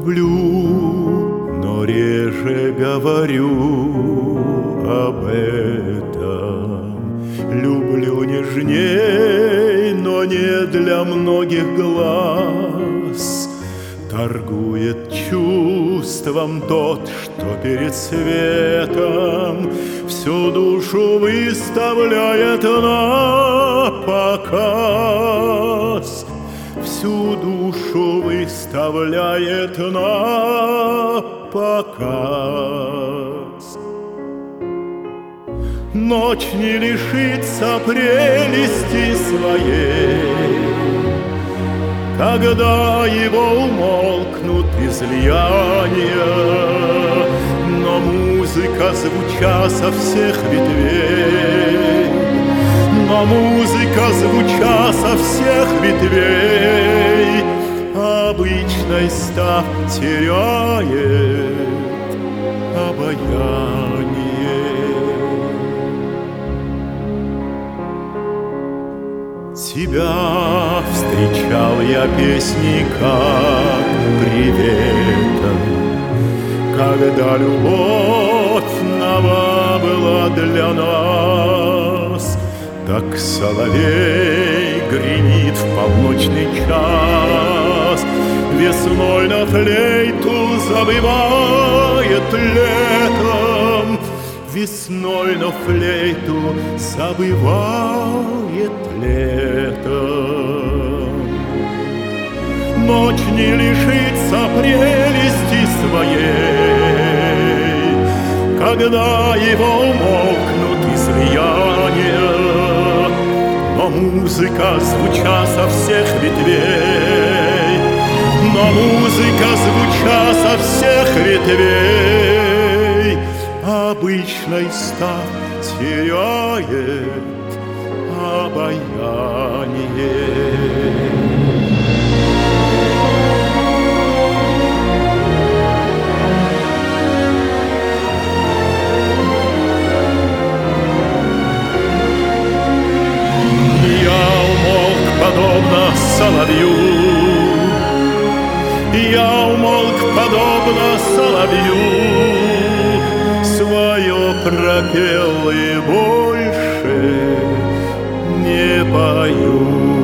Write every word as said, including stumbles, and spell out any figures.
Люблю, но реже говорю об этом. Люблю нежней, но не для многих глаз. Торгует чувством тот, что перед светом всю душу выставляет на показ. Всю душу выставляет на показ. Ночь не лишится прелести своей, когда его умолкнут излияния, но музыка, звуча со всех ветвей, но музыка, звуча со всех ветвей, обычной став теряет обаяние. Тебя встречал я песней как приветом, когда любовь нова была для нас. Так соловей гремит в полночный час, весной на флейту забывает летом, весной на флейту забывает летом. Ночь не лишится прелести своей, когда его умолкнут излияния, но музыка, звуча со всех ветвей, но музыка, звуча со всех ветвей, обычной став теряет обаяние. Подобно соловью, я умолк подобно соловью, свое пропел и больше не пою.